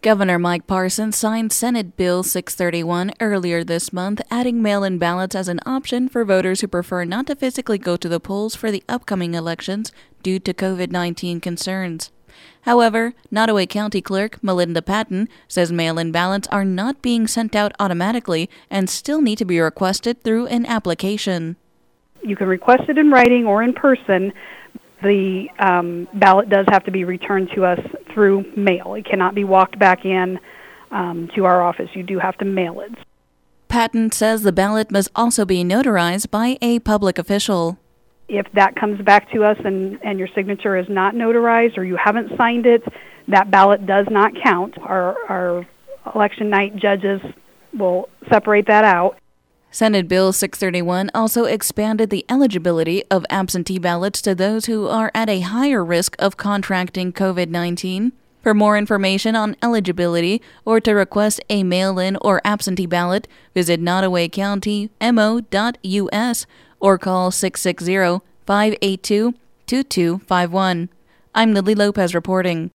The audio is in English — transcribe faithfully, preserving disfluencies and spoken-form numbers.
Governor Mike Parson signed Senate Bill six thirty-one earlier this month, adding mail-in ballots as an option for voters who prefer not to physically go to the polls for the upcoming elections due to COVID nineteen concerns. However, Nottoway County Clerk Melinda Patton says mail-in ballots are not being sent out automatically and still need to be requested through an application. You can request it in writing or in person. The um, ballot does have to be returned to us through mail. It cannot be walked back in um, to our office. You do have to mail it. Patton says the ballot must also be notarized by a public official. If that comes back to us and, and your signature is not notarized or you haven't signed it, that ballot does not count. Our, our election night judges will separate that out. Senate Bill six thirty-one also expanded the eligibility of absentee ballots to those who are at a higher risk of contracting COVID nineteen. For more information on eligibility or to request a mail-in or absentee ballot, visit nottoway county m o dot u s or call six six zero, five eight two, two two five one. I'm Lily Lopez reporting.